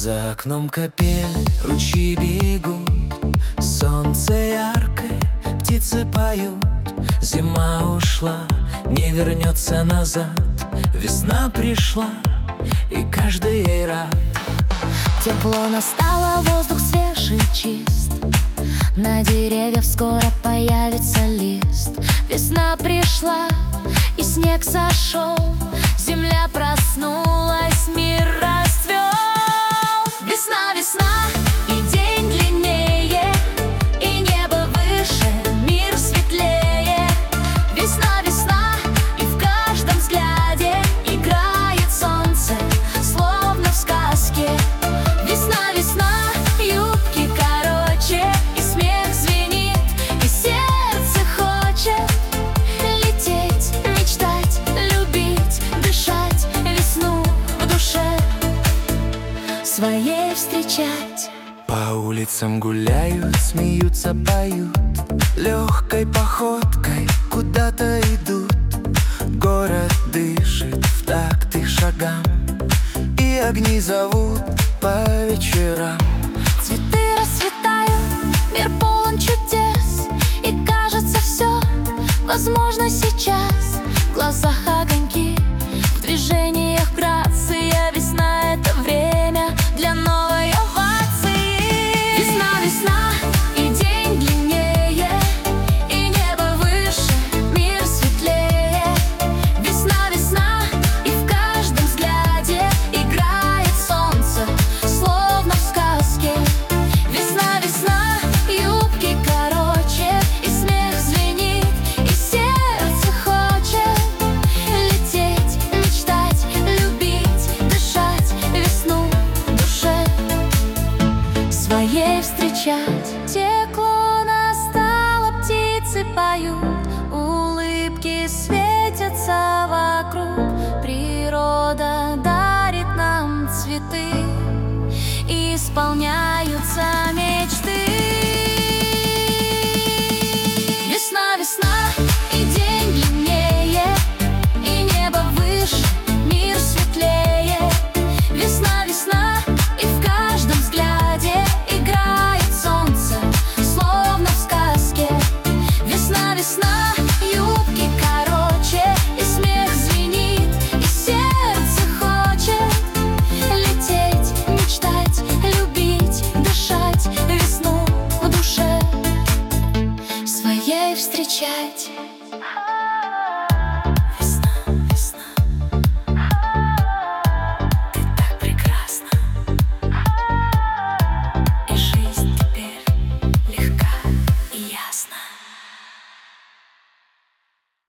За окном капель, ручьи бегут, солнце яркое, птицы поют. Зима ушла, не вернется назад. Весна пришла, и каждый ей рад. Тепло настало, воздух свежий, чист. На деревьях скоро появится лист. Весна пришла, и снег сошел. Земля проснулась, мир расцвел. Весна, весна, и день длиннее, и небо выше, мир светлее. Весна, весна, и в каждом взгляде играет солнце, словно в сказке. Весна, весна, юбки короче, и смех звенит, и сердце хочет лететь, мечтать, любить, дышать, весну в душе своей встречать. По улицам гуляют, смеются, поют, легкой походкой куда-то идут. Город дышит в такт их шагам, и огни зовут по вечерам. Цветы расцветают, мир полон чудес, и кажется, все возможно сейчас. В глазах огоньки, в движениях грация. Весна — это время для новой овации. Весна, весна, и день длиннее, и небо выше, мир светлее. Весна, весна, и в каждом взгляде играет солнце, словно в сказке. Весна, весна, юбки короче, и смех звенит, и сердце хочет лететь, мечтать, любить, дышать, весну в душе своей встречать. Тепло настало, птицы поют, улыбки светятся вокруг. Природа дарит нам цветы, и исполняются мечты. Весна, весна, и день длиннее, и небо выше, мир светлее. Весна, весна, и в каждом взгляде играет солнце, словно в сказке. Весна, весна, юбки короче, и смех звенит, и сердце хочет лететь, мечтать, любить, дышать, весну в душе своей встречать.